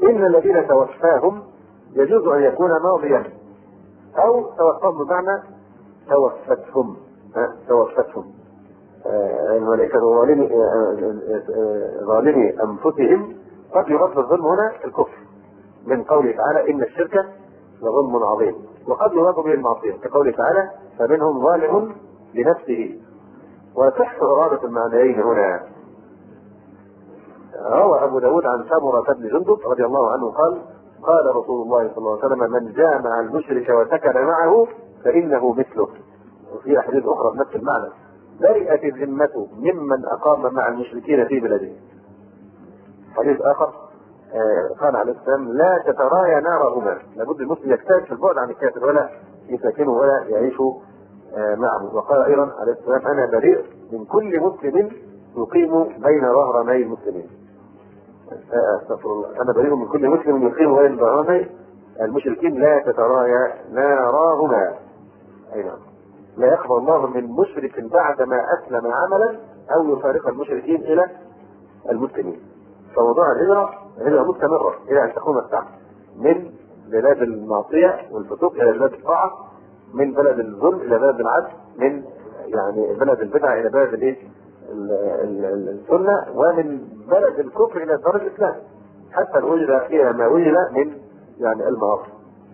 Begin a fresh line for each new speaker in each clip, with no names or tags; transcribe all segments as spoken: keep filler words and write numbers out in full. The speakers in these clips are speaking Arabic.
إن الذين توفاهم يجوز أن يكون ماضيا أو توفاهم بمعنى توفتهم توفتهم الملائكة ظالمي ظالمي أنفسهم. قد يرد الظلم هنا الكفر من قوله تعالى إن الشرك لظلم عظيم، وقد يراد به المعصية كقوله تعالى فمنهم ظالم لنفسه. وتحت إرادة المعنيين هنا. روى أبو داود عن سمرة بن جندب رضي الله عنه قال قال رسول الله صلى الله عليه وسلم من جامع المشرك وسكن معه فإنه مثله. وفي أحاديث أخرى بنفس المعنى. برئت الذمة ممن أقام مع المشركين في بلده. حديث آخر قال عليه السلام لا تترايا نارهما، لابد المسلم يجتهد في البعد عن الكافر ولا يساكنه ولا يعيش معه. وقال أيضا عليه السلام أنا بريء من كل مسلم يقيم بين ظهراني المسلمين. استغفر الله، أنا بريء من كل مسلم يقيم بين ظهراني المشركين لا تترايا ناراهما. أي نعم. لا يقبل الله من مشرك بعدما أسلم عملا أو يفارق المشركين إلى المسلمين. فموضوع الهجرة الهجرة مستمرة إلى أن تقوم الساعة من بلاد المعصية والفسوق إلى بلاد الطاعة، من بلد الظلم إلى بلد العدل، من يعني بلد البدع إلى بلد الإيه السنة، ومن بلد الكفر إلى دار الإسلام، حتى وجد فيها ما وجد من يعني المعاصي.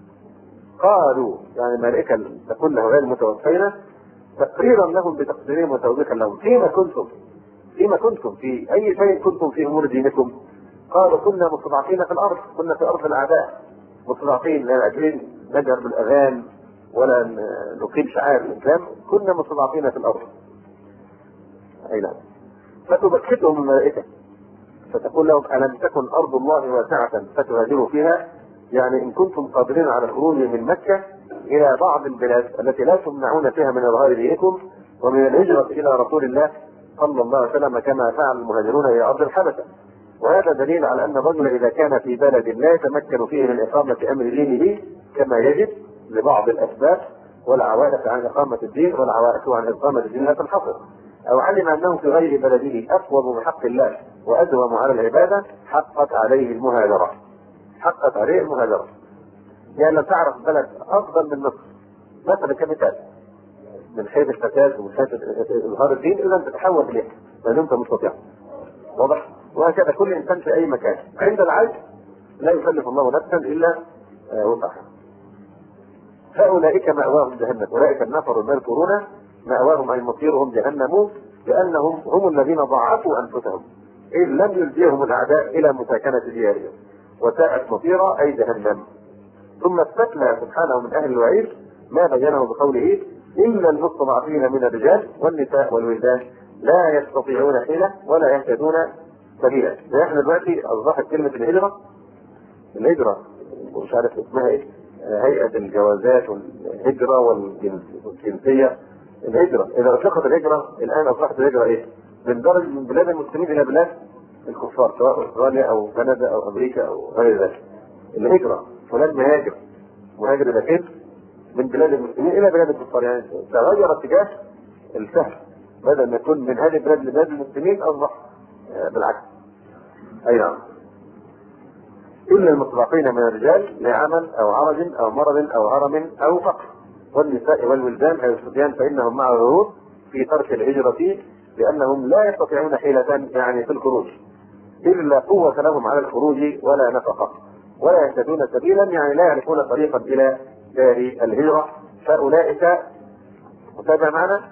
قالوا يعني الملائكة تقول له غير المتوفين تقريرا لهم بتقديرهم وتوبيخا لهم فيما كنتم فيما كنتم في أي شيء كنتم في أمور دينكم. قالوا كنا مستضعفين في الأرض، كنا في أرض الأعداء مستضعفين لا قادرين نجهر بالأذان ولا نقيم شعائر الإسلام، كنا مستضعفين في الأرض. أي نعم. فتبكتهم الملائكة فتقول لهم ألم تكن أرض الله واسعة فتهاجروا فيها، يعني إن كنتم قادرين على الخروج من مكة إلى بعض البلاد التي لا تمنعون فيها من إظهار دينكم ومن الهجرة إلى رسول الله صلى الله عليه وسلم كما فعل المهاجرون إلى أرض الحبشة. وهذا دليل على أن الرجل إذا كان في بلد لا يتمكن فيه من إقامة أمر دينه كما يجب لبعض الأسباب والعوائق عن إقامة الدين والعوائق عن إقامة الدين لا تنحصر، أو علم أنه في غير بلده أقوم بحق الله وأدوم على العبادة حقت عليه المهاجرة حقت عليه المهاجرة يعني لو تعرف بلد أفضل من مصر مثلا كمثال من حيث الفساد ومن حيث إظهار الدين إذا تتحول إليه لأن أنت مستطيع. واضح؟ وهكذا كل إنسان في أي مكان عند العجز لا يكلف الله نفسا إلا وسعها. فأولئك مأواهم جهنم، أولئك النفر المذكورون مأواهم أي مصيرهم جهنم لأنهم هم الذين ضاعفوا أنفسهم إذ لم يلجئهم الأعداء إلى مساكنة ديارهم وساءت مصيرا أي جهنم. ثم استثنى سبحانه من أهل الوعيد ما بينه بقوله إلا المستضعفين من الرجال والنساء والولدان لا يستطيعون حيلة ولا يهتدون سبيلا. احنا دلوقتي أصبحت كلمة الهجرة الهجرة مش عارف اسمها ايه، هيئة الجوازات والهجرة والجنسية. الهجرة إذا أطلقت الهجرة الآن أصبحت الهجرة إيه؟ من درجة من بلاد المسلمين إلى بلاد الكفار سواء أستراليا أو كندا أو أمريكا أو غير ذلك. الهجرة فلان مهاجر مهاجر إلى فين؟ من بلاد المسلمين إلى بلاد الكفار، يعني تغير اتجاه السهم بدل ما يكون من هذه البلاد لبلاد المسلمين أصبح بالعكس. أي نعم. إلا المستضعفين من الرجال لعمل أو عرج أو مرض أو هرم أو فقر والنساء والولدان أو الصبيان فإنهم مع الغرور في ترك الهجرة فيه لأنهم لا يستطيعون حيلة يعني في الخروج إلا قوة لهم على الخروج ولا نفقة ولا يهتدون سبيلا يعني لا يعرفون طريقا إلى دار الهجرة. فأولئك متابع معنا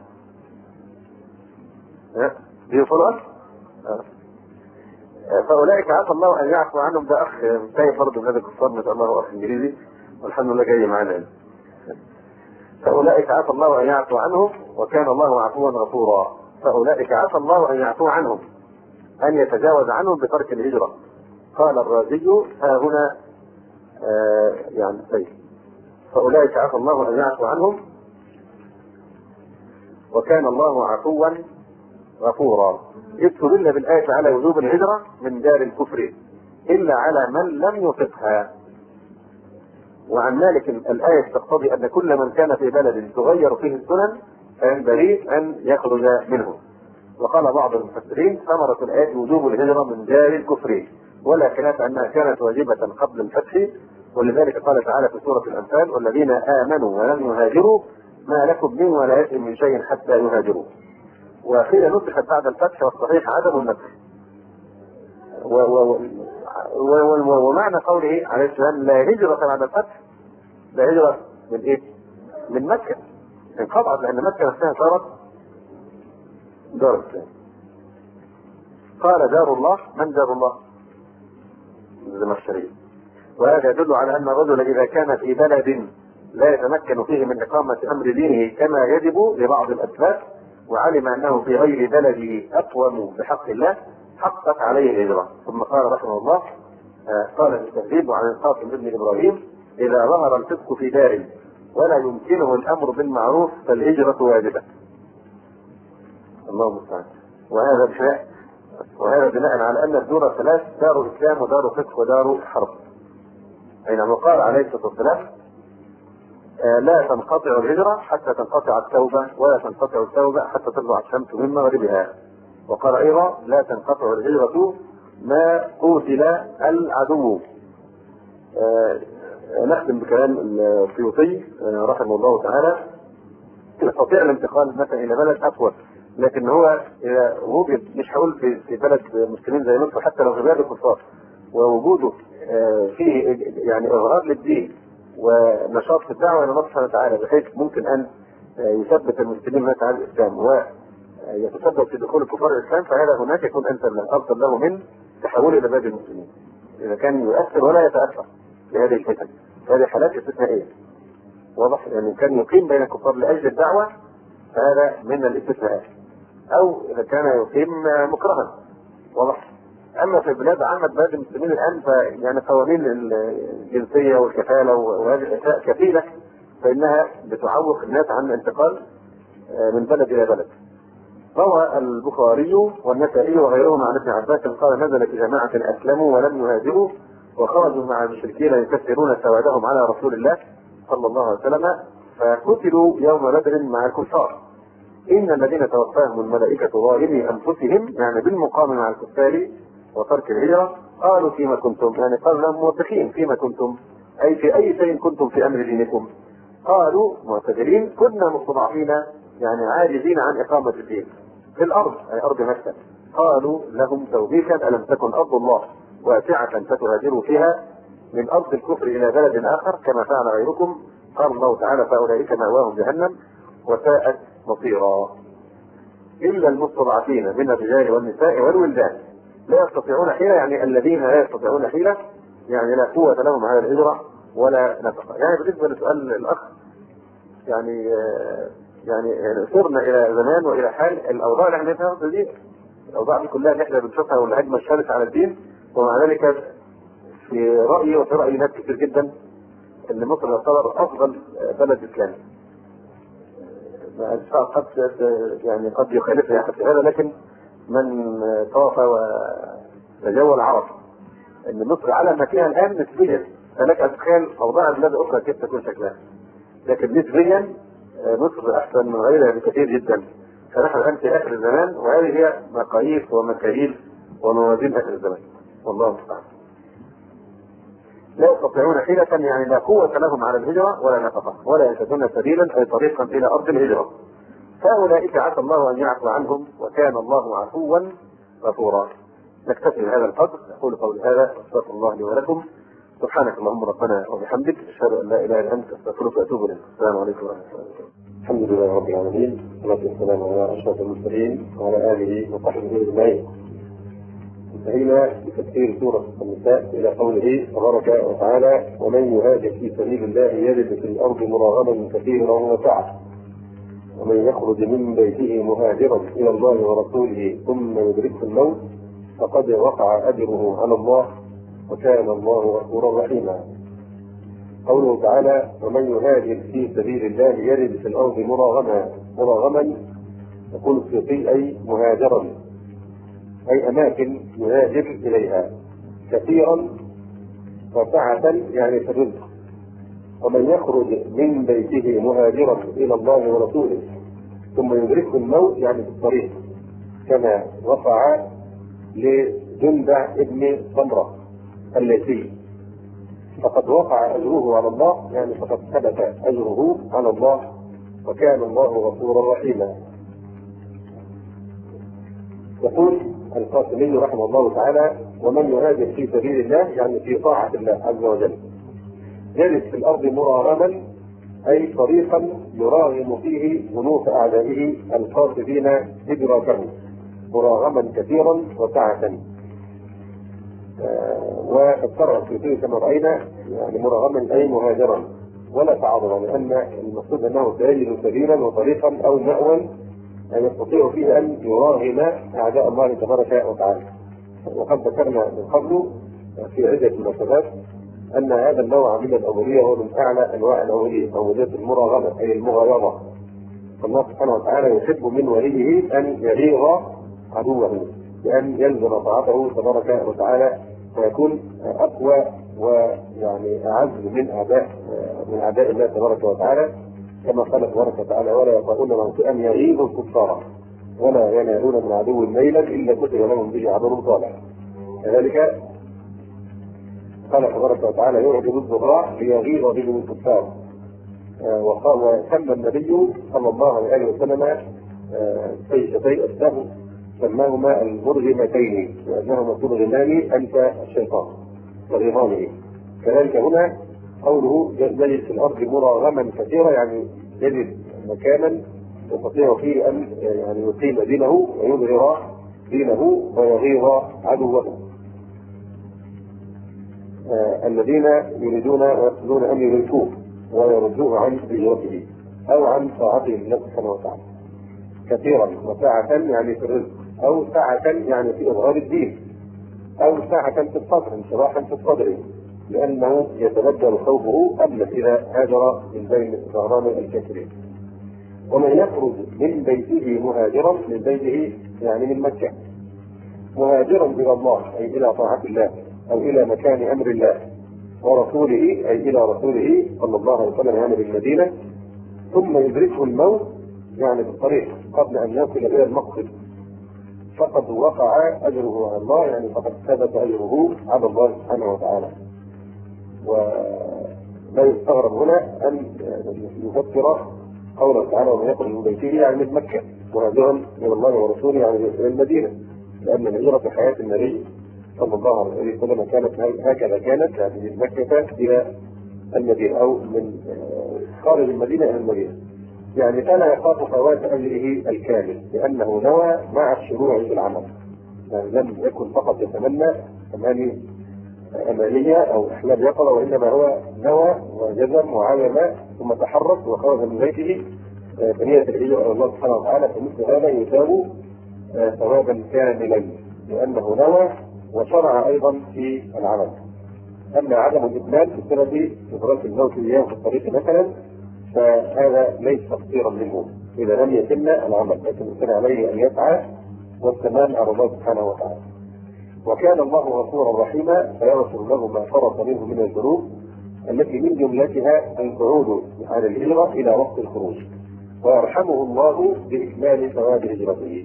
بيوصلوا فأولئك عسى الله أن يعفو عنهم. ده أخ تاني فرد من هذا الكفار ما شاء الله أخ إنجليزي والحمد لله جاي معنا. فأولئك عسى الله أن يعفو عنهم وكان الله عفوا غفورا. فأولئك عسى الله أن يعفو عنهم أن يتجاوز عنهم بترك الهجرة. قال الرازي ها هنا آه يعني سيد فأولئك عسى الله أن يعفو عنهم وكان الله عفوا غفورا. يدخلون بالآية على وجوب الهجرة من دار الكفر إلا على من لم يطقها. وعن مالك الآية تقتضي أن كل من كان في بلد تغير فيه السنن فينبغي أن يخرج منه. وقال بعض المفسرين ثمرة الآية وجوب الهجرة من دار الكفر ولا خلاف أنها كانت واجبة قبل الفتح، ولذلك قال تعالى في سورة الأنفال: والذين آمنوا ولم يهاجروا ما لكم من ولايتهم من شيء حتى يهاجروا. وقيل نسخت بعد الفتح، والصحيح عدم النسخ. ومعنى قوله عليه السلام لا هجرة بعد الفتح، لا هجرة من ايه؟ من مكة، انقطعت لأن مكة نفسها صارت دار الإسلام. قال دار الله، من دار الله؟ الزمخشري. وهذا يدل على أن الرجل إذا كان في بلد لا يتمكن فيه من إقامة أمر دينه كما يجب لبعض الأسباب، وعلم أنه في غير بلده أقوم بحق الله، حقت عليه الهجرة. ثم قال رحمه الله آه قال في التهذيب عن القاسم بن إبراهيم: إذا ظهر الفسق في دار ولا يمكنه الأمر بالمعروف فالهجرة واجبة. الله المستعان. وهذا بناء وهذا بناء على أن الدور ثلاث: دار إسلام ودار فسق ودار حرب. أينما قال عليه الصلاة والسلام: آه لا تنقطع الهجرة حتى تنقطع التوبة، ولا تنقطع التوبة حتى تطلع الشمس من مغربها. وقال أيضا: لا تنقطع الهجرة ما قتل العدو. آه نختم بكلام السيوطي آه رحمه الله تعالى: يستطيع الانتقال مثلا إلى بلد أقوى، لكن هو إذا وجد، مش هقول في بلد مسلمين زي مصر، حتى لو في بلاد الكفار، ووجوده آه فيه يعني إظهار للدين ونشاط في الدعوة إلى الله سبحانه وتعالى، بحيث ممكن أن آه يثبت المسلمين هناك على الإسلام و يتسبب في دخول الكفار الاسلام، فهذا هناك يكون انسب افضل له من تحوله الى بلاد المسلمين اذا كان يؤثر ولا يتاثر بهذه الفتن. هذه حالات استثنائيه واضح، يعني كان يقيم بين الكفار لاجل الدعوه فهذا من الاستثناءات، او اذا كان يقيم مكرها واضح. اما في بلاد عامه بلاد المسلمين الان فيعني قوانين الجنسيه والكفاله وهذه الاشياء كثيره، فانها بتعوق الناس عن الانتقال من بلد الى بلد. روى البخاري والنسائي وغيرهم عن ابن عباس قال: نزلت جماعة أسلموا ولم يهاجروا وخرجوا مع المشركين يكثرون سوادهم على رسول الله صلى الله عليه وسلم، فقتلوا يوم بدر مع الكفار. إن الذين توفاهم الملائكة ظالمي أنفسهم، يعني بالمقام مع الكفار وترك الهجرة، قالوا: فيما كنتم؟ يعني قالوا لهم موبخين: فيما كنتم؟ أي في أي شيء كنتم في أمر دينكم؟ قالوا معتذرين: كنا مستضعفين، يعني عاجزين عن إقامة الدين في الأرض، أي أرض مكة. قالوا لهم توبيخا: ألم تكن أرض الله واسعة فتهاجروا فيها من أرض الكفر إلى بلد آخر كما فعل غيركم؟ قال الله تعالى: فأولئك مأواهم جهنم وساءت مصيرا. إلا المستضعفين من الرجال والنساء والولدان لا يستطيعون حيلة، يعني الذين لا يستطيعون حيلة، يعني لا قوة لهم على الهجرة ولا نفقة. يعني بالنسبة لسؤال الأخ، يعني يعني صرنا الى زمان والى حال الاوضاع اللي احنا فيها دي، الاوضاع دي كلها اللي احنا بنشوفها والهجمه الشرسه على الدين، ومع ذلك في رايي وفي راي ناس كتير جدا ان مصر تعتبر افضل بلد اسلامي. قد يعني قد يخالفني احد في هذا، لكن من طاف وتجول عرف ان مصر على ما فيها الان نسبيا، فلك ان تتخيل اوضاع بلاد اخرى كيف تكون شكلها، لكن نسبيا مصر احسن من غيرها بكثير جدا. فنحن الان في اخر الزمان، وهذه هي مقاييس ومكاييل وموازين اخر الزمان، والله المستعان. لا يستطيعون حيلة، يعني لا قوة لهم على الهجرة ولا نفقة، ولا يجدون سبيلا أي طريقا إلى أرض الهجرة. فأولئك عسى الله أن يعفو عنهم، وكان الله عفوا غفورا. نكتفي بهذا القدر، أقول قولي هذا واستغفر الله لي ولكم. سبحانك اللهم ربنا وبحمدك، أشهد أن لا إله إلا أنت، أستغفرك وأتوب إليك. السلام عليكم ورحمة الله وبركاته. الحمد لله رب العالمين، والصلاة والسلام على أشرف المرسلين وعلى آله وصحبه أجمعين. انتهينا بتفسير سورة النساء إلى قوله تبارك وتعالى: ومن يهاجر في سبيل الله يجد في الأرض مراغما كثيرا وسعة، ومن يخرج من بيته مهاجرا إلى الله ورسوله ثم يدركه الموت فقد وقع أجره على الله، وكان الله غفورا رحيما. قوله تعالى: ومن يهاجر في سبيل الله يجد في الأرض مراغما، مراغما يقول السيوطي أي مهاجرا، أي أماكن يهاجر إليها، كثيرا وسعة يعني في الرزق. ومن يخرج من بيته مهاجرا إلى الله ورسوله ثم يدركه الموت يعني في الطريق، كما وقع جندع ابن سمرة الليثي، فقد وقع أجره على الله، يعني فقد ثبت أجره على الله، وكان الله غفورا رحيما. يقول القاسمي رحمه الله تعالى: ومن يهاجر في سبيل الله يعني في طاعة الله عز وجل يجد في الأرض مراغما، أي طريقا يراغم فيه ذنوب أعدائه القاصدين إدراكه، مراغما كثيرا وسعة. آه وقد شرع السيوطي كما رأينا يعني مراغما أي مهاجرا ولا تعرضا، لأن المقصود أنه سيجد سبيلا وطريقا أو مأوى يستطيع فيه أن يراغم أعداء الله تبارك وتعالى. وقد ذكرنا من قبل في عدة مناسبات أن هذا النوع من الأولية هو من أعلى أنواع الأولية، أولية المراغمة أي المغايرة. فالله سبحانه وتعالى يحب من وليه أن يغيظ عدوه بأن يلزم طاعته تبارك وتعالى، فيكون أقوى ويعني أعز من أعداء من أعداء الله تبارك وتعالى، كما قال تبارك وتعالى: ولا يطؤون موطئا يغيظ الكفار ولا ينالون من عدو ليلا إلا كتب لهم به عمل صالح. كذلك قال تبارك وتعالى: يعجب الضراع ليغيظ بهم الكفار. وقال وسمى النبي صلى الله عليه وسلم سيفتي السهم سماهما المرغمتين لأنهما ترغمان أنف الشيطان ترغمانه. كذلك هنا قوله يجد في الأرض مراغما كثيرا يعني يجد مكانا يستطيع فيه أن يعني يقيم دينه ويظهر دينه ويغيظ عدوه آه الذين يريدون ويقصدون أن يهلكوه ويردوه عن هجرته أو عن طاعته لله سبحانه وتعالى. كثيرا وساعة يعني في الرزق، أو ساعة يعني في إظهار الدين، أو ساعة في الصدر انشراحا في الصدر، لأنه يتبدل خوفه قبل إذا هاجر من بين ظهران الكافرين. ومن يخرج من بيته مهاجرا، من بيته يعني من مكة، مهاجرا إلى الله أي إلى طاعة الله أو إلى مكان أمر الله ورسوله أي إلى رسوله صلى الله عليه وسلم يعني بالمدينة، ثم يدركه الموت يعني بالطريق قبل أن يصل إلى المقصد، فقد وقع أجره على الله، يعني فقد ثبت أجره على الله سبحانه وتعالى. ولا يستغرب هنا أن يفكر قوله تعالى: ومن يخرج من بيته يعني من مكة مهاجرا إلى الله ورسوله يعني إلى المدينة، لأن الهجرة في حياة النبي صلى الله عليه وسلم كانت هكذا، كانت يعني من مكة إلى المدينة أو من خارج المدينة إلى المدينة، يعني فلا يخاف فوات أجره الكامل لأنه نوى مع الشروع في العمل، يعني لم يكن فقط يتمنى أماني أمانية أو أحلام يقظة، وإنما هو نوى وجزم وعزم ثم تحرك وخرج من بيته بنية الهجرة إلى الله سبحانه وتعالى. فمثل هذا يثاب ثوابا كاملا لأنه نوى وشرع أيضا في العمل. أما عدم الإكمال بسبب إدراك الموت إياه في الطريق مثلا فهذا ليس تقصيرا منه إذا لم يتم العمل، لكن كان عليه أن يسعى والتمام على الله سبحانه وتعالى. وكان الله غفورا رحيما فيغفر له ما فرط منه من الذنوب التي من جملتها القعود عن الهجرة إلى وقت الخروج، ويرحمه الله بإكمال ثواب هجرته.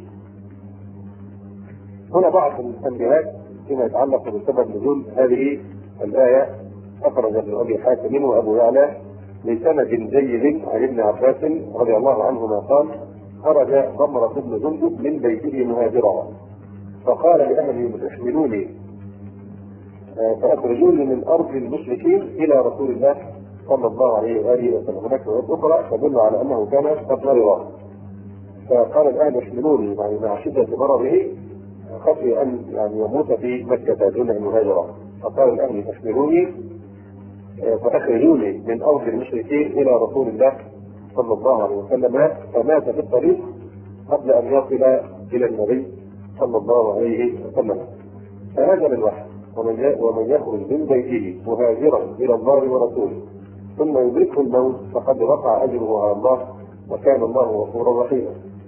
هنا بعض التنبيهات فيما يتعلق بسبب نزول هذه الآية. أخرج ابن أبي حاتم وأبو يعلى بسند جيد عن ابن عباس رضي الله عنهما قال: خرج ضمرة بن جندب من بيته مهاجرا فقال لأهله: احملوني فأخرجوني من أرض المشركين إلى رسول الله صلى الله عليه وآله وسلم. هناك روايات أخرى تدل على أنه كان قد مرض، فقال الأهل: احملوني، يعني مع شدة مرضه خشي أن يعني يموت في مكة دون أن يهاجر، فقال الأهل: احملوني فأخرجوني من أرض المشركين إلى رسول الله صلى الله عليه وسلم، فمات في الطريق قبل أن يصل إلى النبي صلى الله عليه وسلم. فهذا من وحي. ومن ومن يخرج من بيته مهاجرا إلى الله ورسوله ثم يدركه الموت فقد وقع أجره على الله وكان الله غفورا رحيما.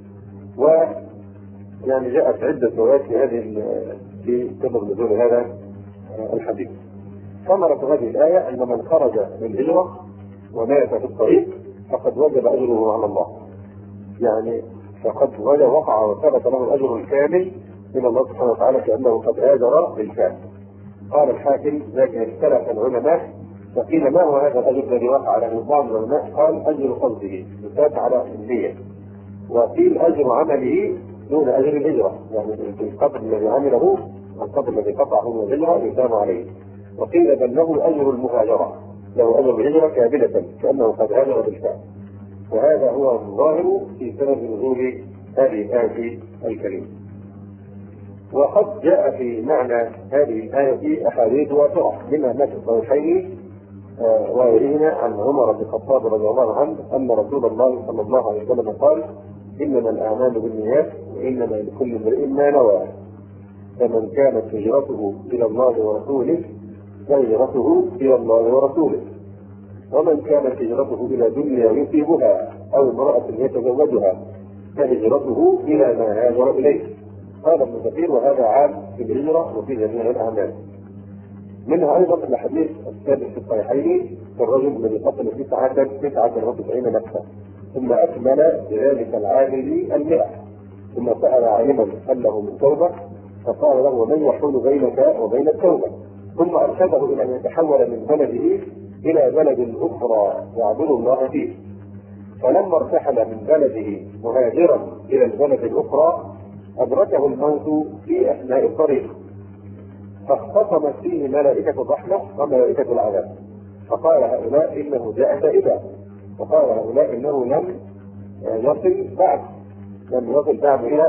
ويعني جاءت عدة روايات في هذه في سبب نزول هذا الحديث. ثمرة هذه الآية أن من خرج للهجرة ومات في الطريق فقد وجب أجره على الله، يعني فقد وقع وثبت له الأجر الكامل من الله سبحانه وتعالى كأنه قد هاجر بالفعل. قال الحاكم لكن اختلف العلماء فقيل ما هو هذا الأجر الذي وقع له؟ بعض العلماء قال أجر قصده يثاب على النية، وقيل أجر عمله دون أجر الهجرة، يعني القدر الذي عمله والقدر الذي قطعه من الهجرة يثاب عليه. وقيل بل له أجر المهاجرة، له أجر الهجرة كاملة كأنه قد هاجر بالفعل. وهذا هو الظاهر في سبب نزول هذه الآية الكريمة. وقد جاء في معنى هذه الآية أحاديث واسعة منها ما في الصحيحين وغيرهما عن عمر بن الخطاب رضي الله عنه أن رسول الله صلى الله عليه وسلم قال: إنما الأعمال بالنيات وإنما لكل امرئ ما نوى، فمن كانت هجرته إلى الله ورسوله فهجرته إلى الله ورسوله، ومن كانت هجرته إلى دنيا يصيبها أو امرأة يتزوجها فهجرته إلى ما هاجر إليه. قال ابن كثير: وهذا عام في الهجرة وفي جميع الأعمال. منها أيضا الحديث الثابت في الصحيحين في الرجل الذي قتل تسعة تسعة وتسعين نفسا ثم أكمل بذلك العامل المئة، ثم سأل عالما هل له من توبة فقال له: ومن يحول بينك وبين التوبة؟ ثم أرشده إلى أن يتحول من بلده إلى بلد أخرى يعبد الله فيه. فلما ارتحل من بلده مهاجرا إلى البلد الأخرى أدركه الموت في أثناء الطريق، فاختصمت فيه ملائكة الرحمة وملائكة العذاب، فقال هؤلاء إنه جاء تائبا، وقال هؤلاء إنه لم يصل بعد لم يصل بعد إلى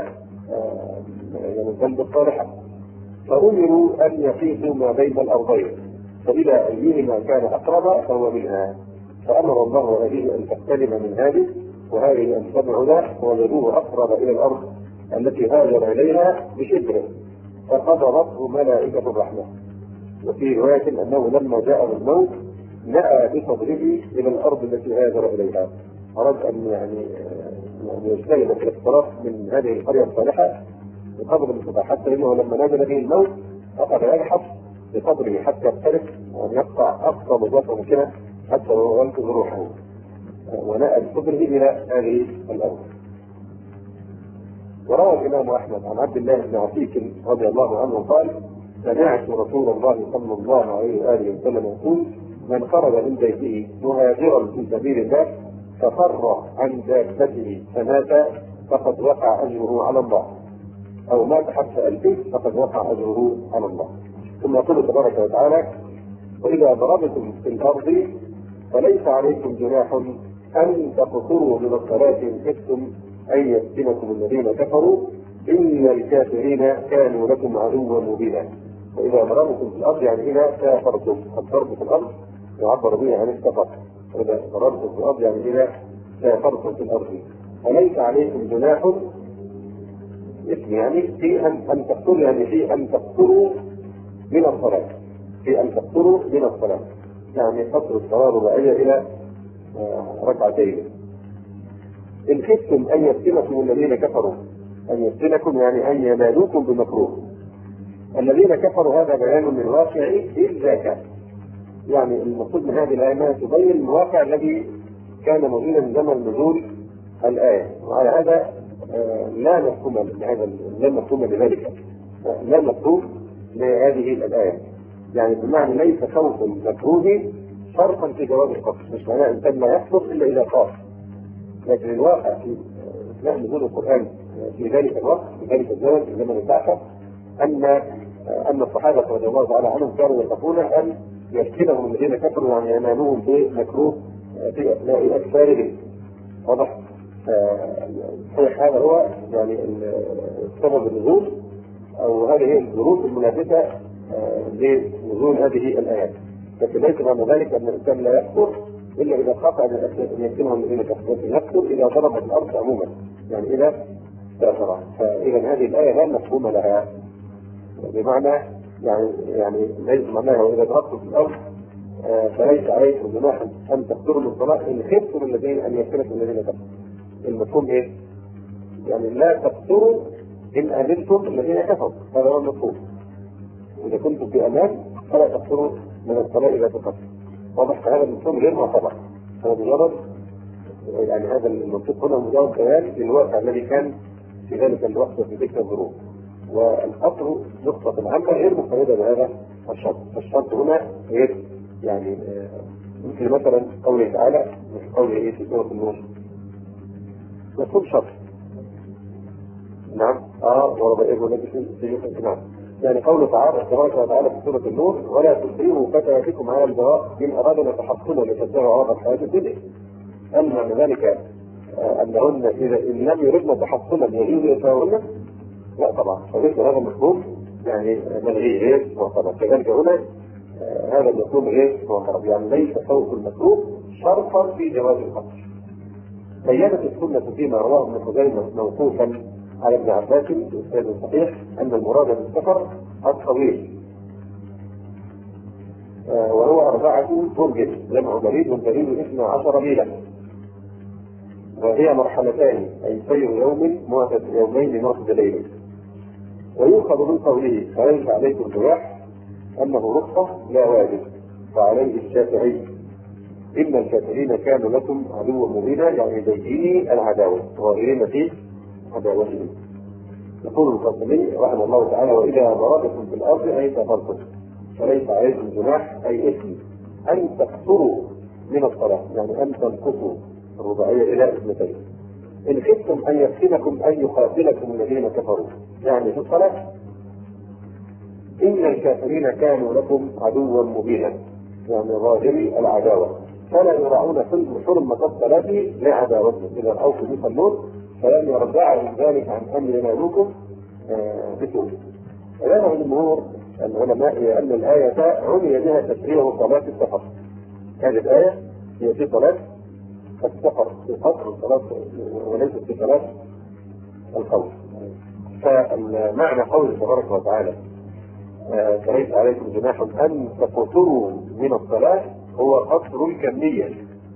الذنب الصالحة. فأمروا أن يقيسوا ما بين الأرضين فإلى أيهما كان أقرب فهو منها، فأمر الله هذه أن تستلم من هذه وهذه أن تبعد ووجدوه أقرب إلى الأرض التي هاجر إليها بشبر فقبضته ملائكة الرحمة. وفي رواية أنه لما جاءه الموت نأى بصدره إلى الأرض التي هاجر إليها، أراد أن يعني يجتهد في الاقتراف من هذه القرية الصالحة بقدر المستطاع، حتى إنه لما نزل به الموت أخذ يلحق بقدره حتى يقترف وأن يقطع أقصى مسافة ممكنة حتى ينقذ روحه، ونأى بصدره إلى هذه الأرض. وروى الإمام أحمد عن عبد الله بن عتيق رضي الله عنه قال: سمعت رسول الله صلى الله عليه وآله وسلم يقول: من خرج من بيته مهاجرا في سبيل الله ففر عن دابته فمات فقد وقع أجره على الله، أو مات حتى ألفه فقد وقع أجره على الله. ثم يقول تبارك وتعالى: وإذا ضربتم في الأرض فليس عليكم جناح أن تقصروا من الصلاة إن خفتم أن يفتنكم الذين كفروا إن الكافرين كانوا لكم عدوا مبينا. وإذا ضربتم في الأرض يعني إذا سافرتم، الضرب في الأرض يعبر به عن السفر، وإذا ضربتم في الأرض يعني إذا سافرتم في الأرض فليس عليكم جناح اسم يعني في أن أن تقصروا يعني في أن تقصروا من الصلاة، في أن تقصروا من الصلاة يعني قصر الصلاة رباعية إلى ركعتين. إن خفتم أن يفتنكم الذين كفروا، أن يفتنكم يعني أن ينالوكم بمكروه. الذين كفروا هذا بيان من واقع ذاك، يعني المقصود من هذه الآية أنها تبين الواقع الذي كان موجودا من زمن نزول الآية، وعلى هذا لا مفهوم لهذا لا مفهوم لذلك لا مفهوم لهذه الآية، يعني بمعنى ليس خوف المكروه شرطا في جواب القصر، مش معناه الإنسان ما يحصل إلا إذا خاف، لكن الواقع في أثناء نزول القرآن في ذلك الوقت في ذلك الزمن في زمن البعثة أن أن الصحابة رضي الله تعالى عنهم كانوا يخافون أن يفتنهم الذين كفروا يعني ينالوهم بمكروه في أثناء أكثارهم. واضح؟ صحيح هذا هو يعني سبب النزول أو هذه الظروف المنافسة لنزول هذه الآيات، لكن ليس معنى ذلك أن الإنسان لا يكفر إلا إذا خاف أن يفتنهم الذين كفروا، يكفر إذا ضرب الأرض عموما يعني إذا سافر. فإذا هذه الآية لا مفهوم لها، بمعنى يعني يعني ليس معناها وإذا ضربتم في الأرض فليس عليكم جناح أن تقصروا من الصلاة إن خفتم الذين أن يفتنكم الذين كفروا. المفهوم إيه؟ يعني لا تقصروا إن أمنتم الذين كفروا، هذا هو المفهوم. إذا كنتم في أمان فلا تقصروا من الصلاة إذا تقصروا. واضح؟ هذا المفهوم غير معتبر، هو مجرد يعني هذا المنطق هنا مجرد بيان للواقع الذي كان في ذلك الوقت وفي تلك الظروف. والقطر نقطة عامة غير مقيدة بهذا الشرط. فالشرط هنا غير يعني مثل مثلا قوله تعالى مثل قوله ايه في سورة النور يكون شرط. نعم اه وربائه التي في نعم يعني قوله تعالى تبارك وتعالى في سورة النور ولا تكرهوا فتياتكم على البغاء إن أرادنا تحصنا لتتبعوا عرض الحياة الدنيا. هل معنى ذلك أنهن إذا إن لم يردن تحصنا يجوز إتاؤهن؟ لا طبعا، فمثل هذا المفهوم يعني ملغي غير معتبر. كذلك هنا هذا المفهوم غير معتبر، يعني ليس فوق المكروه شرطا في جواز القتل. بينت السنة فيما رواه ابن خزيمة موقوفا على ابن عباس الأستاذ الصحيح أن المراد بالسفر الطويل آه وهو أربعة برج جمع بريد والبريد اثنا عشر ميلا، وهي مرحلتان أي سير يوم معتد يومين معتد ليل. ويؤخذ من قوله فليس عليكم جناح أنه رخصة لا واجب، فعليه الشافعي إن الكافرين كانوا لكم عدوا مبينا يعني بيني العداوة ظاهرين في عداوتهم. يقول القاسمي رحمه الله تعالى وإذا ضربتم في الأرض أي سافرتم فليس عليكم جناح أي إثم أن تقصروا من الصلاة، يعني أن تنقصوا الرباعية إلى اثنتين إن خفتم أن يفتنكم أن يقاتلكم الذين كفروا، يعني في الصلاة إن الكافرين كانوا لكم عدوا مبينا يعني ظاهري العداوة فلا يراعون حرمة الصلاة لعداوتهم. إذا أوفوا يصلون فلم يرجعوا ذلك عن أمر نالوكم بسوء. ويرى جمهور العلماء أن الآية عني بها تشريع صلاة السفر. هذه الآية هي في صلاة السفر في قصر الصلاة وليست في صلاة الخوف. فمعنى قوله تبارك وتعالى فليس عليكم جناح أن تقصروا من الصلاة هو قصر الكمية،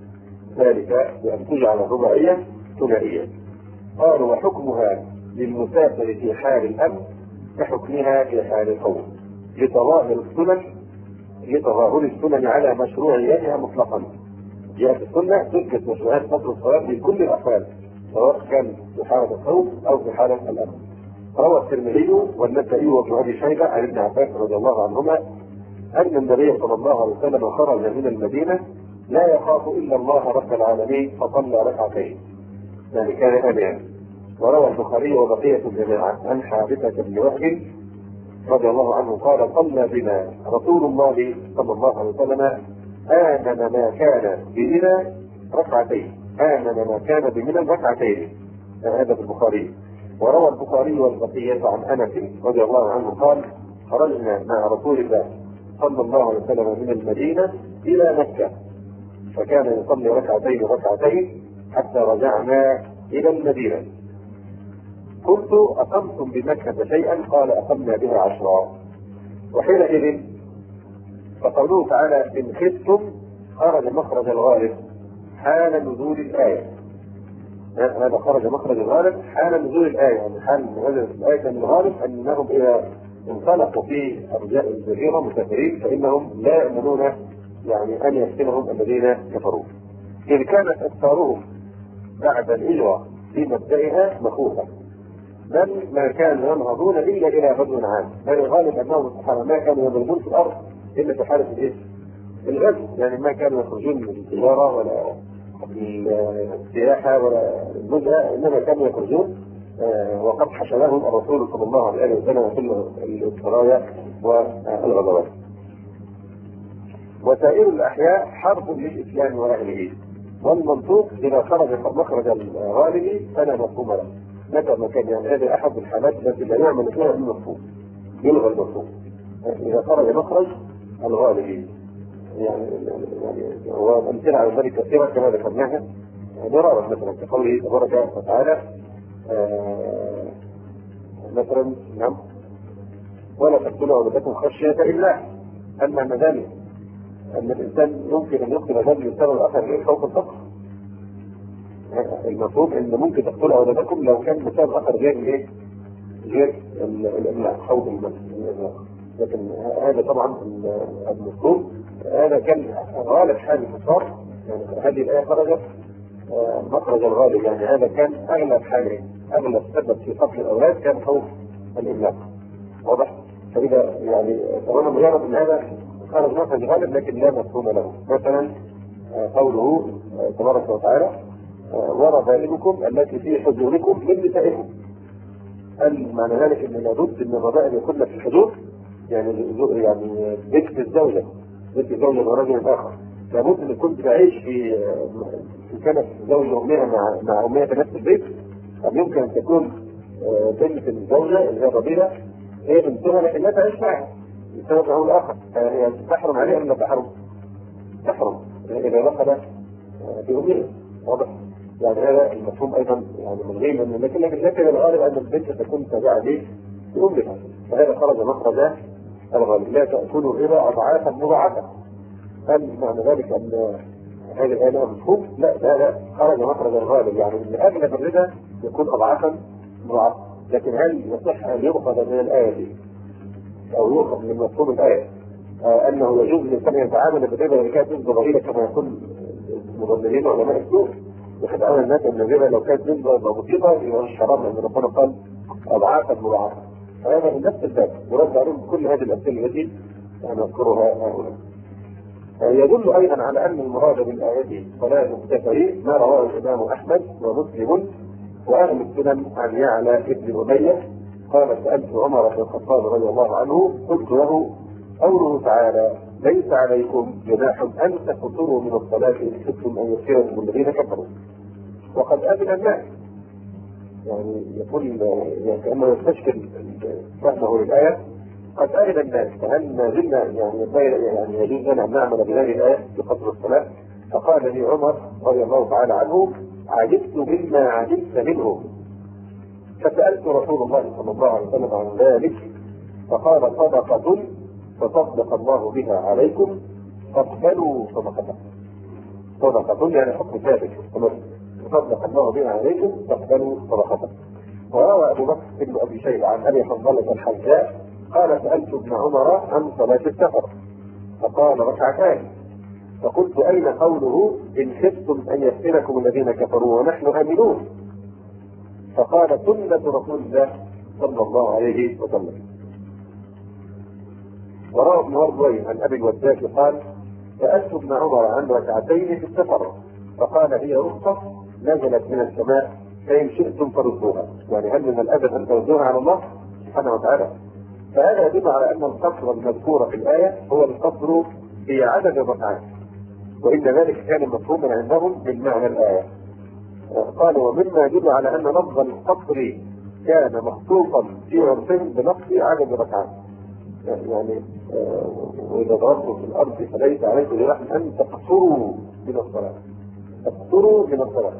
ذلك بأن تجعل الرباعية ثنائية. قالوا وحكمها للمسافر في حال الأمن كحكمها في حال الخوف لتظاهر السنن لتظاهر السنن على مشروعيتها مطلقا. جاءت السنة تثبت مشروعية قصر الصلاة في كل الأحوال سواء كان في حالة الخوف أو في حالة الأمن. روى الترمذي والنسائي وابن أبي شيبة عن ابن عباس رضي الله عنهما أن النبي صلى الله عليه وسلم خرج من المدينة لا يخاف إلا الله رب العالمين فصلى ركعتين يعني كان آمنا. وروى البخاري وبقية الجماعة عن حارثة بن وهب رضي الله عنه قال صلى بنا رسول الله صلى الله عليه وسلم آمن ما كان بمنى ركعتين آمن ما كان بمنى ركعتين هذا في البخاري. وروى البخاري والبقية عن أنس رضي الله عنه قال خرجنا مع رسول الله صلى الله عليه وسلم من المدينة إلى مكة فكان يصلي ركعتين ركعتين حتى رجعنا إلى المدينة. قلت أقمتم بمكة شيئا؟ قال أقمنا بها عشرا. وحينئذ فقوله تعالى إن خفتم خرج مخرج الغالب حال نزول الآية. هذا خرج مخرج الغالب حال نزول الآية، يعني حال نزول الآية من الغالب أنهم إذا انطلقوا في أرجاء الجزيرة مسافرين فإنهم لا يأمنون يعني أن يفتنهم الذين كفروا. إذ كانت أسفارهم بعد الهجرة في مبدئها مخوفة بل ما كانوا ينهضون إلا إلى غزو عام، بل الغالب أنهم الصحابة ما كانوا يضربون في الأرض إلا في حالة الإيه؟ الغزو، يعني ما كانوا يخرجون من التجارة ولا السياحة ولا النزهة، إنما كانوا يخرجون آه وقد حشرهم الرسول صلى الله عليه وسلم في السرايا والغزوات. وسائر الأحياء حرب للإسلام وأهله، والمنطوق إذا خرج مخرج الغالب فلا مفهوم له متى ما كان، يعني هذه أحد الحالات التي لا يعمل فيها المفهوم يلغى المفهوم إذا خرج مخرج الغالب. يعني يعني هو أمثلة على ذلك كثيرة كما ذكرناها مرارا، مثلا كقوله تبارك وتعالى آه مثلا نعم ولا تقتلوا أولادكم خشية إلا أن معنى ذلك أن الإنسان يمكن أن يقتل هذا الإنسان الآخر غير خوف الفقر. المفهوم أن ممكن تقتلوا أولادكم لو كان مثال آخر غير إيه؟ غير الإملاق خوف الإملاق، لكن هذا طبعا المفهوم هذا كان غالب حال الكفار، يعني هذه الآية خرجت مخرج الغالب، يعني هذا كان أغلب حاله أغلب سبب في قتل الأولاد كان خوف الإملاك. واضح؟ فإذا يعني طالما مجرد أن هذا خرج مخرج غالب لكن لا مفهوم له. مثلا قوله تبارك وتعالى وربائبكم التي في حجوركم من نسائكم. هل معنى ذلك أن لابد أن الربائب يكون في الحجور؟ يعني يعني بنت الزوجة بنت الزوجة ورجل آخر لابد أن يكون تعيش في إن كانت زوجة أمها مع مع أمها في نفس البيت، أم يمكن أن تكون بنت الزوجة اللي هي الربيبة هي بنتها لكن لا تعيش معها بسبب أو الآخر، يعني تحرم عليها أم لا تحرم؟ تحرم إذا دخل بأمها. واضح؟ يعني هذا المفهوم أيضا يعني من غير من لكن لكن الغالب أن البنت تكون تابعة لأمها، فهذا خرج مخرج الغالب. لا تأكلوا الربا أضعافا مضاعفة. هل معنى ذلك أن هذه الآية لها مفهوم؟ لا، هذا خرج مخرج الغالب، يعني أن أغلب الربا يكون أضعافا مضاعفة. لكن هل يصح أن يؤخذ من الآية دي أو يؤخذ من مفهوم الآية آه أنه يجوز للإنسان أن يتعامل بالربا إذا كانت نسبة ضئيلة كما يقول المضللين وعلماء السوق؟ وقد أمر الناس أن الربا لو كانت نسبة بسيطة يبقى الشراب لأن ربنا قال أضعافا مضاعفة. فهذا من نفس الباب ورد عليهم كل هذه الأمثلة التي نذكرها هؤلاء. يدل أيضا على أن المراد بالآية صلاة المسافرين ما رواه الإمام أحمد ومسلم وأهل السنن عن يعلى بن أمية قال سألت عمر بن الخطاب رضي الله عنه قلت له قوله تعالى ليس عليكم جناح أن تقصروا من الصلاة إن خفتم أن يفتنكم الذين كفروا وقد أذن الناس. يعني يقول يعني كأنه يستشكل فهمه للآية قد أذن الناس، فهل ما زلنا يعني يعني يجوز لنا أن نعمل بهذه الآية بقدر الصلاة؟ فقال لي عمر رضي الله تعالى عنه عجبت مما عجبت منه، فسألت رسول الله صلى الله عليه وسلم عن ذلك فقال صدقة فصدق الله بها عليكم فاقبلوا صدقته. صدقة يعني حكم ثابت فصدق الله بها عليكم فاقبلوا صدقته. وروى أبو بكر بن أبي شيبة عن أبي حنظلة الحجاء قال سألت ابن عمر عن صلاة السفر فقال ركعتان فقلت أين قوله إن خفتم أن يفتنكم الذين كفروا ونحن آمنون؟ فقال سنة رسول الله صلى الله عليه وسلم. وروى ابن مردويه عن أبي الوداك قال سألت ابن عمر عن ركعتين في السفر فقال هي رخصة نزلت من السماء فإن شئتم فردوها. يعني هل من الأدب أن تردوها على الله سبحانه وتعالى؟ فهذا يدل على أن القصر المذكور في الآية هو القصر في عدد الركعات، وإن ذلك كان مفهوما عندهم من معنى الآية. قال ومما يدل على أن لفظ القصر كان مخصوصا في عرفهم بنقص عدد الركعات. يعني وإذا ضربتم في الأرض فليس عليكم جناح أن تقصروا من الصلاة. تقصروا من الصلاة.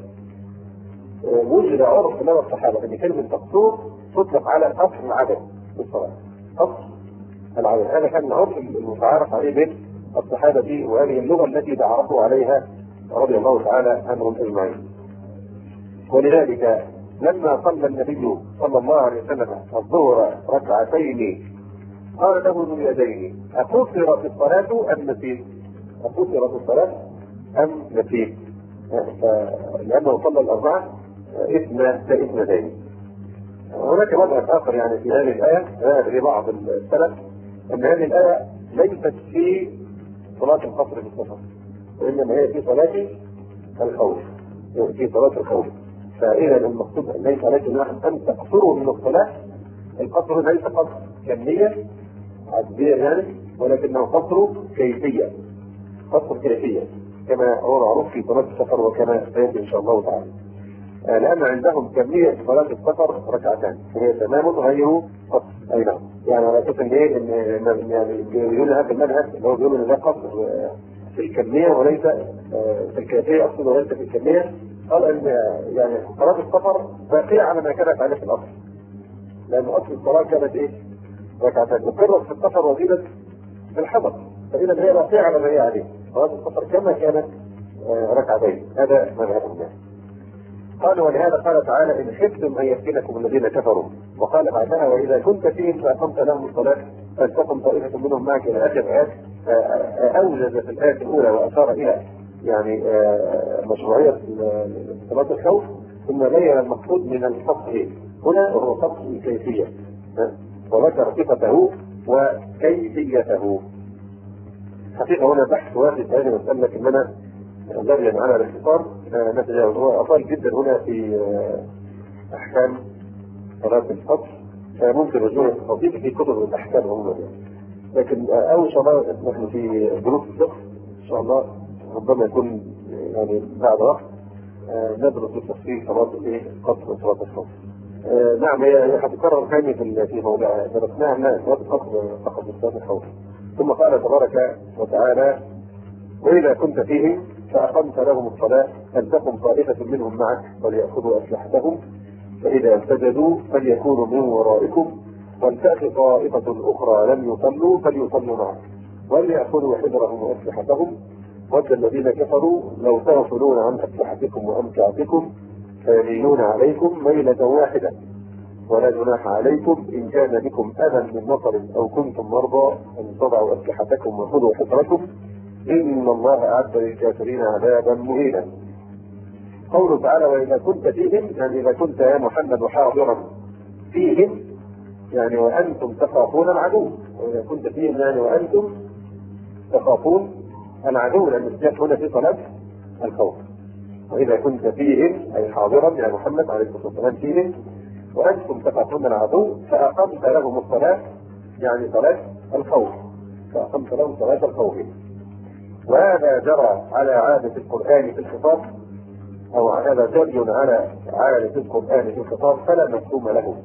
وجد عرف من الصحابة أن كلمة تقصر تطلق على قصر العدد في الصلاة. قصر العدد هذا كان العرف المتعارف عليه بين الصحابة وهذه اللغة التي تعرفوا عليها رضي الله تعالى عنهم أجمعين. ولذلك لما صلى النبي صلى الله عليه وسلم الظهر ركعتين قال له ذو اليدين أقصرت الصلاة أم نسيت؟ أقصرت الصلاة أم نسيت؟ لأنه صلى الأربعة إثنى كإثنتين. هناك مبحث آخر يعني في هذه الآية لبعض السلف أن هذه الآية ليست في صلاة القصر في السفر وإنما هي في صلاة الخوف، في صلاة الخوف. فإذا المقصود ليس عليك جناح أن تقصروا من الصلاة. القصر ليس قصر كمية عددية يعني ولكنه قصر كيفية، قصر كيفية كما هو معروف في صلاة السفر وكما سيأتي إن شاء الله تعالى. لأن عندهم كمية صلاة السفر ركعتان وهي تمام غير قصر. أي نعم، يعني على أساس إن إيه إن يعني بيقول هذا المذهب اللي هو بيقول إن ده قصر في الكمية وليس في الكيفية، أقصد وليس في الكمية. قال إن يعني صلاة السفر باقية على ما كانت عليه في الأصل، لأن أصل الصلاة كانت إيه؟ ركعتان، وقررت في السفر وزيدت في الحضر، فإذا هي باقية على ما هي عليه. صلاة السفر كما كانت ركعتين. هذا مذهبهم. قال ولهذا قال تعالى إن خفتم أن يفتنكم الذين كفروا، وقال بعدها وإذا كنت فيهم فأقمت لهم الصلاة فلتقم طائفة منهم معك إلى آخر الآيات. أوجز في الآية الأولى وأشار إلى يعني مشروعية صلاة الخوف، ثم بين المقصود من القصر هنا وهو قصر الكيفية. وذكر صفته وكيفيته. حقيقة هنا بحث واسع في هذه المسألة لكننا نرجع على الاختصار نتجاوز. هو أطال جدا هنا في أحكام صلاة الفجر، فممكن رجوع التفاصيل في كتب الأحكام عموما، لكن أول شاء الله نحن في دروس الفقه إن شاء الله ربما يكون يعني بعد وقت ندرس بالتفصيل صلاة الايه؟ قصر وصلاة الفجر. نعم هي هتكرر ثاني في في موضوعها، درسناها انها صلاة القصر فقط صلاة الخوف. ثم قال تبارك وتعالى: وإذا كنت فيهم فأقمت لهم الصلاة فلتقم طائفة منهم معك وليأخذوا أسلحتهم فإذا سجدوا فليكونوا من ورائكم ولتأتي طائفة أخرى لم يصلوا فليصلوا معك وليأخذوا حذرهم وأسلحتهم ود الذين كفروا لو تغفلون عن أسلحتكم وأمتعتكم فيميلون عليكم ميلة واحدة ولا جناح عليكم إن كان بكم أذى من مطر أو كنتم مرضى أن تضعوا أسلحتكم وخذوا حذركم إن الله أعد للكافرين عذابا مهينا. قوله تعالى: وإذا كنت فيهم، يعني إذا كنت يا محمد حاضرا فيهم يعني وأنتم تخافون العدو، وإذا كنت فيهم يعني وأنتم تخافون العدو، لأن السياق هنا في صلاة الخوف. وإذا كنت فيهم أي حاضرا يا محمد عليه الصلاة والسلام فيهم وأنتم تخافون العدو فأقمت لهم الصلاة يعني صلاة الخوف، فأقمت لهم صلاة الخوف. وهذا جرى على عادة القرآن في الخطاب، أو هذا جري على عادة القرآن في الخطاب فلا مفهوم له،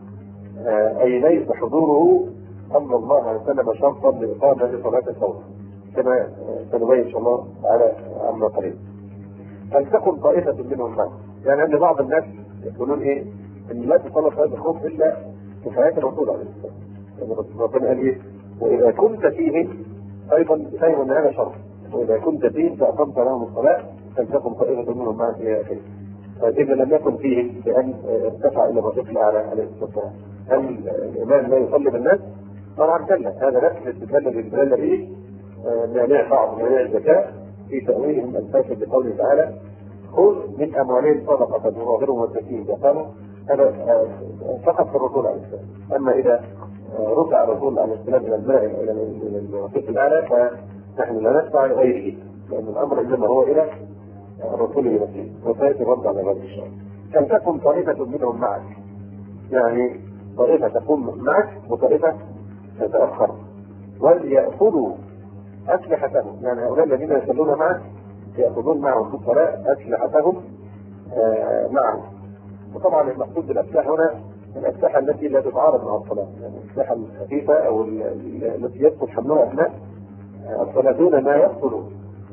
أي ليس حضوره صلى الله عليه وسلم شرطا لإقامة صلاة الخوف كما سنبين إن شاء الله تعالى عما قريب. فلتكن طائفة منهم معه، يعني أن بعض الناس يقولون إيه؟ إن لا تصلى صلاة الخوف إلا كفاية الرسول عليه الصلاة والسلام. ربنا قال إيه؟ وإذا كنت فيهم أيضا فهم أن هذا شرط، وإذا كنت فيهم فأقمت لهم الصلاة فلتكن طائفة منهم معك إلى آخره. فإذا لم يكن فيهم بأن ارتفع إلى الرفيق الأعلى عليه الصلاة والسلام، هل الإمام لا يصلي بالناس؟ طبعا كلا، هذا نفس الاستدلال الذي استدل به مانع بعض مانع الزكاة في تأويلهم الفاسد بقوله تعالى: خذ من أموالهم صدقة تظاهرهم وتزكيهم. قالوا هذا فقط في الرسول عليه السلام، أما إذا رفع الرسول عليه السلام إلى الملأ إلى الرفيق الأعلى فنحن لا نتبع غيره، لأن الأمر إنما هو إلى الرسول بنفسه، وسيأتي الرد على هذا الشيء. كم تكن طائفة منهم معك، يعني طائفة تكون معك وطائفة تتأخر. وليأخذوا أسلحتهم، يعني هؤلاء الذين يصلون معك يأخذون معهم في الصلاة أسلحتهم آه معهم. وطبعا المقصود بالأسلحة هنا الأسلحة التي لا تتعارض مع الصلاة، يعني الأسلحة الخفيفة أو التي يدخل حملها أثناء الصلاة دون ما يدخل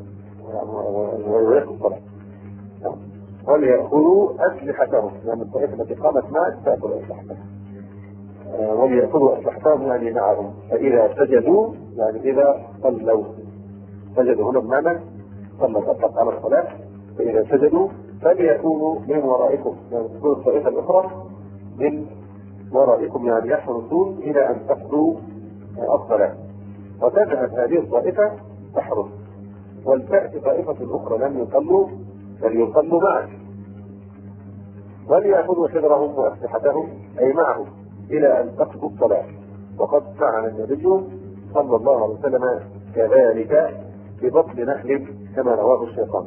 ويعيق الصلاة. وليأخذوا أسلحتهم، يعني الطائفة التي قامت معك تأخذ أسلحتهم. وليأخذوا أسلحتهم يعني معهم، فإذا سجدوا يعني إذا صلوا، سجدوا هنا بمعنى صلوا فقط على الصلاة، فإذا سجدوا فليكونوا من ورائكم، يعني تكون الطائفة الأخرى من ورائكم، يعني يحرصون إلى أن تقضوا الصلاة، وتذهب هذه الطائفة تحرص، ولتأتي طائفة أخرى لم يصلوا فليصلوا معك، وليأخذوا حذرهم وأسلحتهم أي معهم إلى أن تقضوا الصلاة. وقد فعل النبي صلى الله عليه وسلم كذلك ببطن نخل كما رواه الشيطان.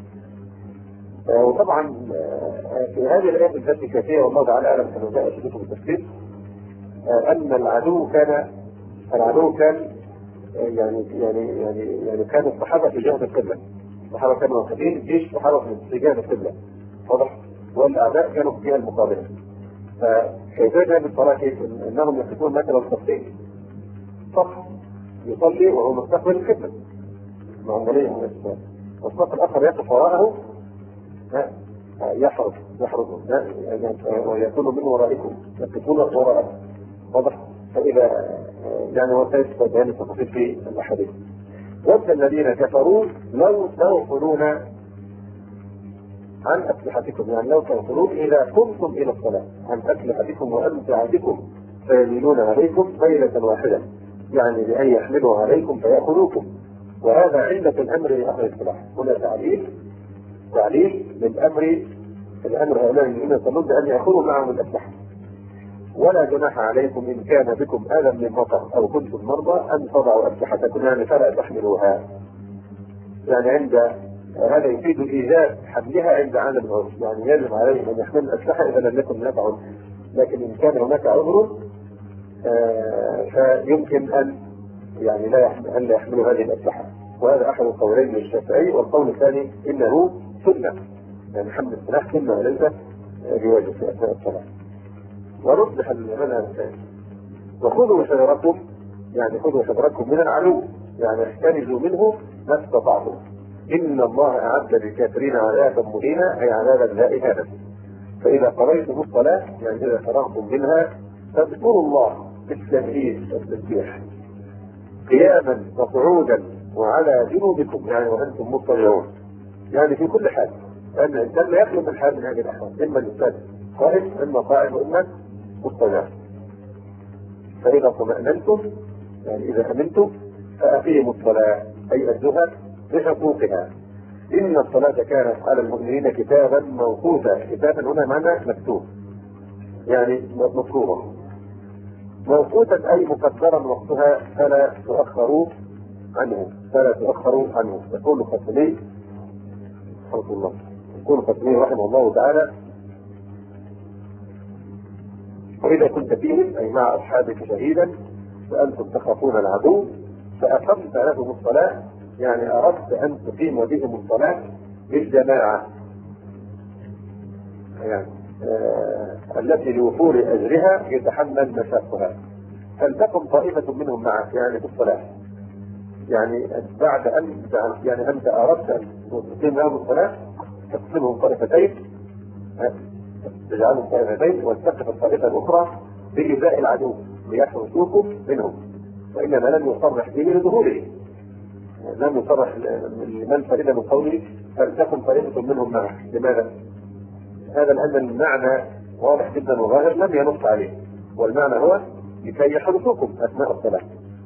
وطبعا في هذه الآية التي كافية والله تعالى أعلم كما جاء في كتب التفسير أن العدو كان العدو كان يعني يعني يعني يعني كان الصحابة في جهة القبلة، الصحابة كانوا واقفين جيش الصحابة في جهة القبلة واضح، والأعداء كانوا في جهة المقابلة. فكيفية هذه الصلاة كيف؟ أنهم يقفون مثلا صفين، صف يصلي وهو مستقبل القبلة مع عملية من الإسلام، والصف الآخر يقف وراءه يحرز يحرزه ويكونوا من ورائكم يقفون وراءه واضح. فإذا يعني وسائل بيان التفاصيل في الأحاديث. ود الذين كفروا لو تغفلون عن أسلحتكم، يعني لو تغفلون إذا قمتم إلى الصلاة عن أسلحتكم وأمتعتكم فيميلون عليكم ميلة واحدة، يعني بأن يحملوا عليكم فيأخذوكم. وهذا علة الأمر لأهل السلاح، هنا تعليل تعليل للأمر الأمر هؤلاء الذين يصلون بأن يأخذوا معهم الأسلحة. ولا جناح عليكم إن كان بكم أذى من مطر أو كنتم مرضى أن تضعوا أسلحتكم يعني فلا تحملوها. يعني عند هذا يفيد إيجاب حملها عند عدم العذر، يعني يجب عليهم أن يحملوا الأسلحة إذا لم يكن هناك عذر، لكن إن كان هناك عذر آه فيمكن أن يعني لا يحمل أن لا يحملوا هذه الأسلحة. وهذا أحد القولين للشافعي، والقول الثاني إنه سنة، يعني حمل السلاح سنة وليس بواجب في أثناء الصلاة. ونصلح المذهب الثاني وخذوا حذركم، يعني خذوا حذركم من العدو، يعني احترزوا منه ما استطعتم. إن الله أعد للكافرين عذابا مهينا، أي عذابا لا إهانة. فإذا قضيتم الصلاة يعني إذا فرغتم منها فاذكروا الله بالتمهيد والتسبيح قياما وقعودا وعلى جنوبكم، يعني وأنتم مضطجعون، يعني في كل حال، لأن الإنسان لا يخلو من حال من هذه الأحوال، إما الإنسان قائم إما قاعد وإما مضطجع. فإذا اطمأننتم يعني إذا أمنتم فأقيموا الصلاة أي أدوها بحقوقها. إن الصلاة كانت على المؤمنين كتابا موقوتا. كتابا هنا معنى مكتوب، يعني مطلوبا. موقوتا أي مقدرا وقتها فلا تؤخروا عنه، فلا تؤخروا عنه. يقول الخطيبي رحمه الله يقول الخطيبي رحمه الله تعالى: وإذا كنت فيهم أي مع أصحابك شهيدا فأنتم تخافون العدو فأقمت لهم الصلاة، يعني أردت أن تقيم بهم الصلاة بالجماعة، يعني آه التي لوفور أجرها يتحمل مشاقها. فلتكن طائفة منهم معك يعني في الصلاة، يعني بعد أن يعني أنت أردت أن تقيم لهم الصلاة تقسمهم طائفتين، تجعلهم طائفتين وتتخذ الطائفة الأخرى بإيذاء العدو ليحرسوكم منهم، وإنما لم يصرح به لظهوره، لم يصرح لمن فرد من قوله فلتكن طائفة منهم معك. لماذا؟ هذا لأن المعنى واضح جدا وظاهر لم ينص عليه، والمعنى هو لكي يحرسوكم أثناء الصلاة.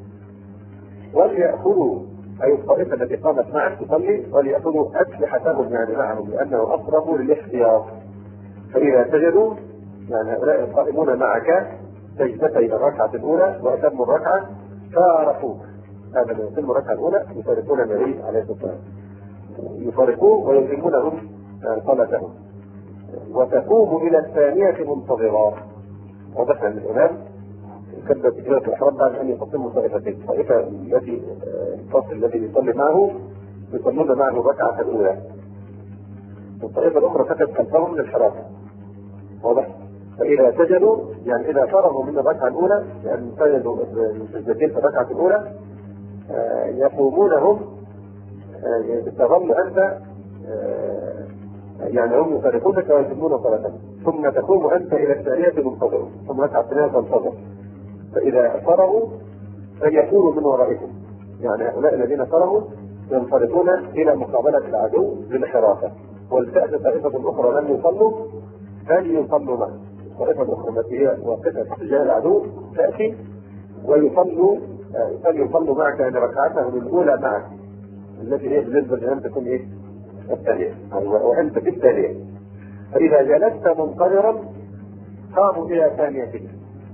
وليأخذوا أي الطائفة التي قامت معك تصلي وليأخذوا أسلحتهم يعني معهم، لأنه أقرب للاحتياط. فإذا سجدوا يعني هؤلاء القائمون معك سجدتي الركعة الأولى وأتموا الركعة فارقوك، هذا من يتم الركعة الأولى يفارقون النبي عليه الصلاة والسلام، يفارقوه ويتمونهم صلاتهم، وتقوم إلى الثانية منتظرا. وضح أن الإمام كبر تكبيرة الإحرام بعد أن يقسموا طائفتين، الطائفة التي الفصل الذي يصلي معه يصلون معه الركعة الأولى، والطائفة الأخرى فقط خلفهم للحراسة. واضح؟ فإذا سجدوا يعني إذا فرغوا من الركعة الأولى يعني سجدوا السجدتين في الركعة الأولى آه يقومونهم آه تظل أنت آه يعني هم يفارقونك ويتمون صلاتهم، ثم تقوم أنت إلى الثانية منتظر، ثم الركعة الثانية تنتظر. فإذا فرغوا فيكونوا من ورائكم، يعني هؤلاء الذين فرغوا ينطلقون إلى مقابلة العدو بالحراسة. ولتأتي طائفة أخرى لم يصلوا فليصلوا معه، الطائفة الأخرى التي هي واقفة تجاه العدو تأتي ويصلوا فليصلوا معك أن ركعتهم الأولى معك التي هي بالنسبة لأن تكون إيه؟ الثانية، وأنت في الثانية. فإذا جلست منتظرا قاموا إلى ثانيتك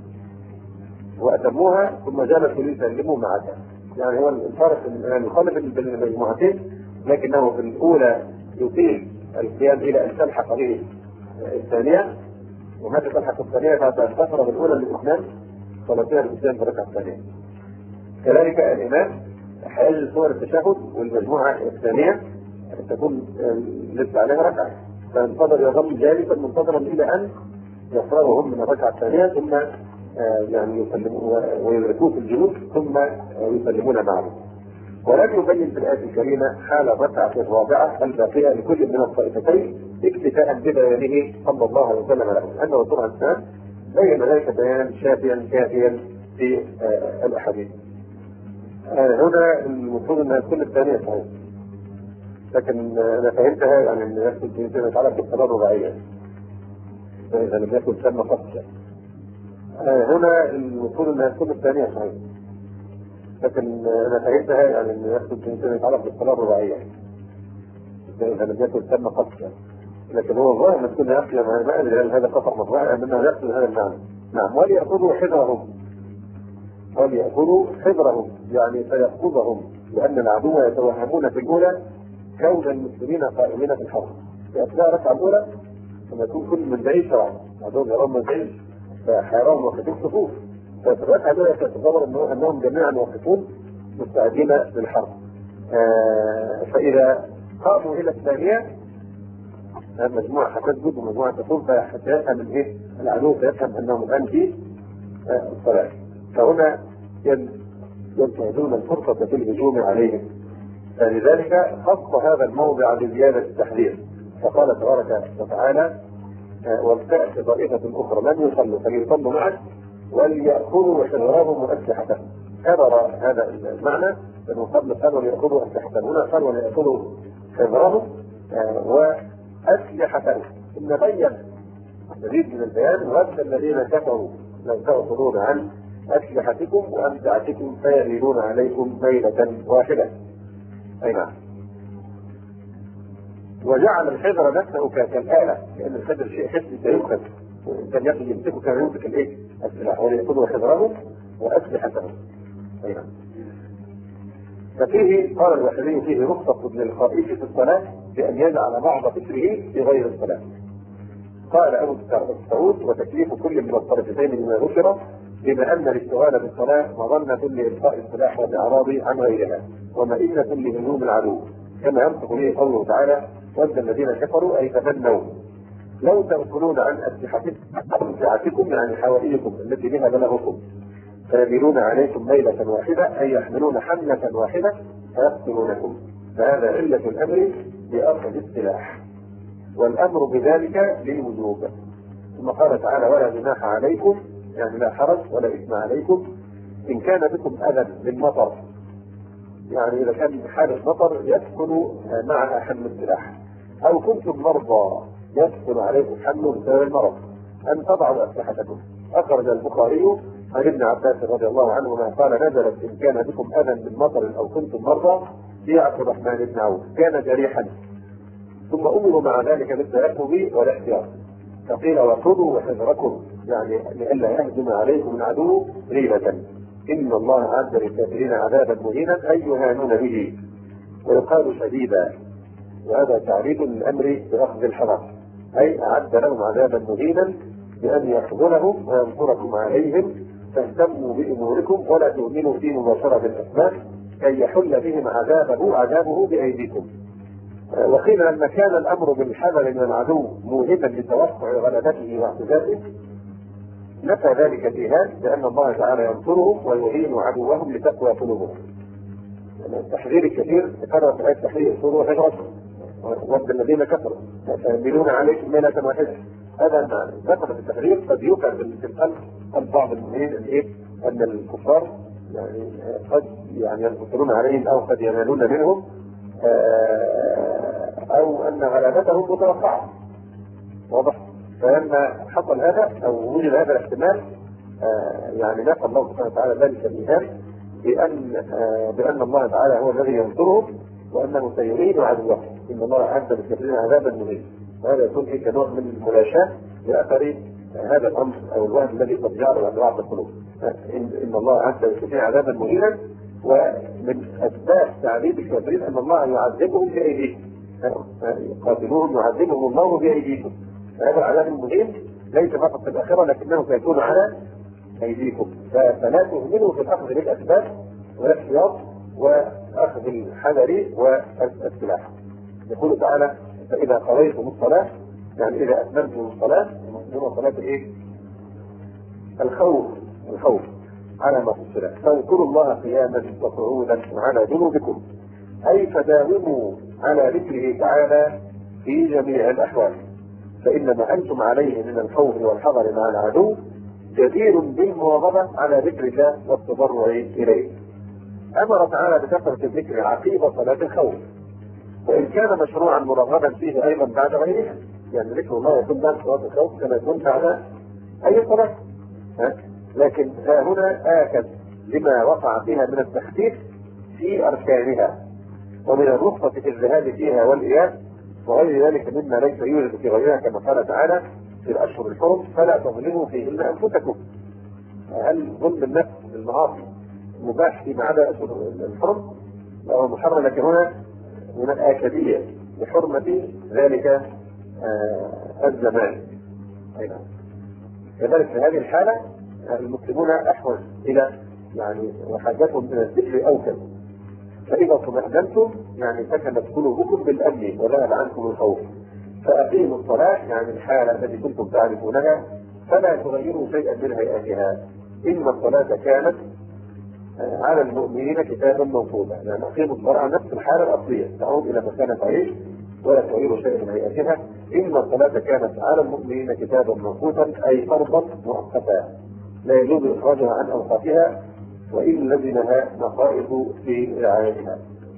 وأتموها ثم جلسوا ليسلموا معك. يعني هو الفرق يعني يخالف بين المجموعتين، لكنه في الأولى يطيل القيام إلى أن تلحق به الثانية، ومتى تلحق الثانية فتنتصر بالأولى للاثنين صلاتها الإسلام في الركعة الثانية. كذلك الإمام حيجلس صور التشهد والمجموعة الثانية تكون لسه عليها ركعة، فينتظر يظل جالسا منتظرا إلى أن يفرغوا هم من الركعة الثانية ثم يعني يسلمون ويدركوه في الجلوس ثم يسلمون معه. ولم يبين في الآية الكريمة حال الركعة الرابعة الباقية لكل من الطائفتين اكتفاء ببيانه صلى الله عليه وسلم له، أن الرسول عليه السلام بين ذلك بيانا شافيا كافيا في آه الأحاديث. آه هنا المفروض أن تكون الثانية صحيح، لكن أنا فهمتها يعني أن يكون فيما يتعلق بالصلاة الرباعية فإذا لم يكن سمى فصلا. آه هنا المفروض أنها تكون الثانية صحيح، لكن أنا فهمتها يعني أن يكون فيما يتعلق بالصلاة الرباعية فإذا لم يكن سمى فصلا، لكن هو الظاهر أن تكون أخيرا مع المعنى لأن هذا خطأ مطبوع أنه يقصد هذا المعنى، نعم. وليأخذوا حذرهم، وليأخذوا حذرهم يعني سيأخذهم، لأن العدو يتوهمون في الأولى كون المسلمين قائمين في الحرب. في أثناء الركعة الأولى لما يكون كل من بعيد طبعا عدوهم يرون من بعيد فحيران واقفين صفوف، ففي الركعة الأولى تعتبر أنهم جميعا واقفون مستعدين للحرب. آه فإذا قاموا إلى الثانية مجموعة حتسجد ومجموعة تقوم فيفهم الإيه العدو، فيفهم أنهم الآن في آه الصلاة، فهنا ينتهزون الفرصة في الهجوم عليهم. فلذلك خص هذا الموضع بزيادة التحذير، فقال تبارك وتعالى ولتأتي طائفة أخرى لم يصلوا فليصلوا معك وليأخذوا حذرهم وأسلحتهم. كرر هذا المعنى لأنه قبل قال وليأخذوا أسلحتهم، هنا قال وليأخذوا حذرهم وأسلحتهم. ثم بين مزيد من البيان ود الذين كفروا لو تأخذون عن أسلحتكم وأمتعتكم فيميلون عليكم ميلة واحدة. أي نعم. وجعل الحذر نفسه كالآلة، لأن الحذر شيء حسي سيؤخذ، والإنسان يقدر يمسكه كما يمسك الإيه؟ السلاح، وليأخذوا حذرهم وأسلحتهم. أي نعم. ففيه قال الوحيدي فيه رخصة للخائف في الصلاة بأن يجعل بعض فكره في غير الصلاة. قال أبو سعود وتكليف كل من الطرفتين بما ذكر بما أن الاشتغال بالصلاة مظنة لإلقاء السلاح والإعراض عن غيرها ومئنة لهجوم العدو، كما ينطق به قوله تعالى ود الذين كفروا أي تمنوا لو تأكلون عن أسلحتكم يعني حوائجكم التي بها بلغكم فيميلون عليكم ميلة واحدة أي يحملون حملة واحدة فيقتلونكم. فهذا علة الأمر بأخذ السلاح، والأمر بذلك للوجوب. ثم قال تعالى ولا جناح عليكم يعني لا حرج ولا إثم عليكم إن كان بكم أذى بالمطر، يعني إذا كان حالة مطر يدخل معها حمل السلاح، أو كنتم مرضى يدخل عليكم حمل بسبب المرض أن تضعوا أسلحتكم. أخرج البخاري عن ابن عباس رضي الله عنهما قال نزلت إن كان بكم أذى بالمطر أو كنتم مرضى في عبد الرحمن بن عوف كان جريحا، ثم أمروا مع ذلك بالتيقظ والاحتياط، فقيل وخذوا حذركم يعني لئلا يهجم عليكم العدو ريبة إن الله أعد للكافرين عذابا مهينا أي يهانون به، ويقال شديدا، وهذا تعريض للأمر بأخذ الحذر أي أعد لهم عذابا مهينا بأن يحضرهم وينصركم عليهم فاهتموا بأموركم ولا تؤمنوا في مباشرة الأسباب كي يحل بهم عذابه عذابه بأيديكم. وقيل أن كان الأمر بالحذر من العدو موهبا لتوقع غلبته واعتزازه نفى ذلك الإيهام لأن الله تعالى ينصرهم ويهين عدوهم لتقوى قلوبهم. التحذير الكثير تكرر في آية التحذير خذوا حذركم ود الذين كفروا فيميلون عليكم ميلة واحدة. هذا معنى ذكر في التحذير قد يوقع في القلب قلب بعض المؤمنين الايه أن الكفار يعني قد يعني ينتصرون عليهم أو قد ينالون منهم أو أن غلبتهم متوقعة. واضح؟ فلما حصل هذا أو وجد هذا الاحتمال يعني نفى الله سبحانه وتعالى ذلك الإيهام بأن بأن الله تعالى هو الذي ينصرهم وأنه سيعين عدوهم إن الله أعد للكافرين عذابا مهينا. وهذا يكون فيه كنوع من الملاشاة لأثر هذا الأمر أو الوهم الذي قد جعله عن بعض القلوب. إن الله أعد للكافرين عذابا مهينا، ومن أسباب تعذيب الكافرين أن الله يعذبهم بأيديهم، يقاتلوهم يعذبهم الله بأيديكم. فهذا العذاب المهين ليس فقط في الآخرة لكنه سيكون على أيديكم، فلا تهملوا في الأخذ بالأسباب والاحتياط وأخذ الحذر والسلاح. يقول تعالى فإذا قضيتم الصلاة يعني إذا أتممتم الصلاة ومقدموا صلاة إيه؟ الخوف الخوف على ما في الصلاة فاذكروا الله قياما وقعودا على جنوبكم أي فداوموا على ذكره تعالى في جميع الأحوال، فإن ما أنتم عليه من الخوف والحذر مع العدو جدير بالمواظبة على ذكر الله والتضرع إليه. أمر تعالى بكثرة الذكر عقيب صلاة الخوف، وإن كان مشروعا مرغبا فيه أيضا بعد غيرها، يعني ذكر الله يكون بعد صلاة الخوف كما يكون بعد أي صلاة، لكن ها هنا آكد لما وقع فيها من التخفيف في أركانها ومن الرخصة في الذهاب فيها والإياب وغير ذلك مما ليس يوجد في غيرها، كما قال تعالى في الاشهر الحرم فلا تظلموا فيهن انفسكم. هل ظلم النفس بالمعاصي مباح فيما عدا اشهر الحرم؟ لا، محرم، لكن هنا من الآكدية بحرمة ذلك آه الزمان. أيضا كذلك في هذه الحالة المسلمون أحوج إلى يعني وحاجتهم إلى الذكر أوكد. فإذا اطمأننتم يعني سكنت قلوبكم بالأمن وذهب عنكم الخوف، فأقيموا الصلاة يعني الحالة التي كنتم تعرفونها فلا تغيروا شيئا من هيئاتها، إن الصلاة كانت على المؤمنين كتابا موقوتا. يعني أقيموا الصلاة على نفس الحالة الأصلية تعود إلى مكان تعيش ولا تغيروا شيئا من هيئاتها، إن الصلاة كانت على المؤمنين كتابا موقوتا أي فرضا مؤقتا لا يجوز إخراجها عن أوقاتها وإن لزمها نقائص في رعايتها.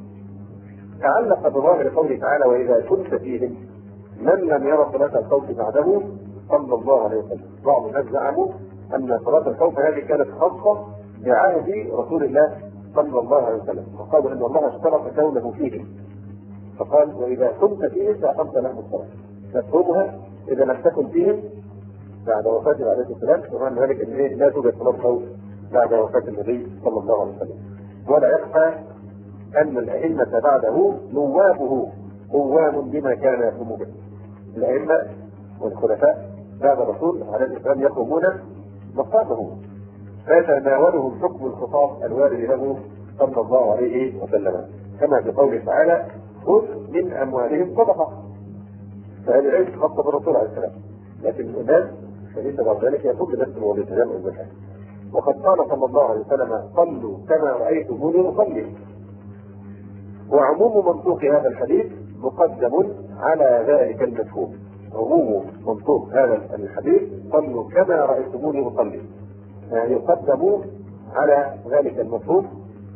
تعلق بظاهر قوله تعالى وإذا كنت فيهم من لم يرى صلاة الخوف بعده صلى الله عليه وسلم. بعض الناس زعموا أن صلاة الخوف هذه كانت خاصة بعهد رسول الله صلى الله عليه وسلم، وقالوا ان الله اشترط كونه فيه فقال واذا كنت فيه فاقمت لهم الصلاه. مفهومها اذا لم تكن فيهم بعد وفاته عليه السلام، ومعنى ذلك ان لا توجد صلاه خوف بعد وفاه النبي صلى الله عليه وسلم. ولا يخفى ان الائمه بعده نوابه قوام بما كان يقوم به. الائمه والخلفاء بعد الرسول عليه السلام يقومون مقامه فتناولهم حكم الخطاب الوارد له صلى الله عليه وسلم، كما في قوله تعالى خذ من اموالهم صدقه. فهذه الآية خاصه بالرسول عليه السلام، لكن الناس فليس بعد ذلك يقول بنفس الوظيفه والزكاه. وقد قال صلى الله عليه وسلم صلوا كما رايتموني اصلي. وعموم منطوق هذا الحديث مقدم على ذلك المفهوم. عموم منطوق هذا الحديث صلوا كما رايتموني اصلي يقدم على ذلك المفهوم.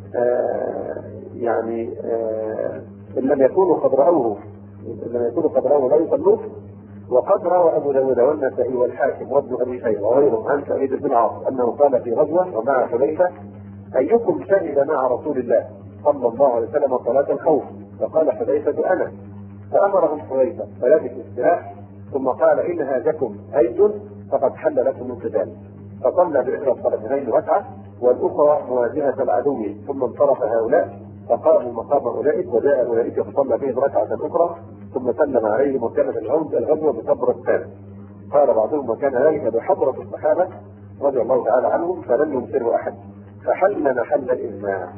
آه يعني آه إن لم يكونوا قد رأوه إن لم يكونوا قد رأوه لا يصلوه. وقد روى أبو داود والنسائي والحاكم وابن أبي شيبة وغيرهم عن سعيد بن العاص أنه قال في غزوة ومع حذيفة أيكم شهد مع رسول الله صلى الله عليه وسلم صلاة الخوف؟ فقال حذيفة أنا. فأمرهم حذيفة فلبث السلاح ثم قال إن هاجكم أيد فقد حل لكم القتال. فصلى بإحدى الصلاتين ركعة والأخرى مواجهة العدو، ثم انصرف هؤلاء فقاموا مقام أولئك وجاء أولئك فصلى بهم ركعة أخرى ثم سلم عليهم وكانت الغزوة بصبر الثاني. قال بعضهم وكان ذلك بحضرة الصحابة رضي الله تعالى عنهم فلم ينكره أحد فحل محل الإجماع.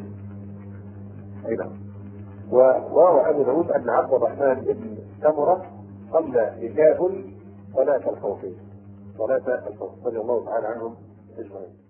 أيضا وروى أبو داود أن عبد الرحمن بن سمرة صلى بكابل صلاة الخوف صلاة الخوف رضي الله تعالى عنهم اجمعين.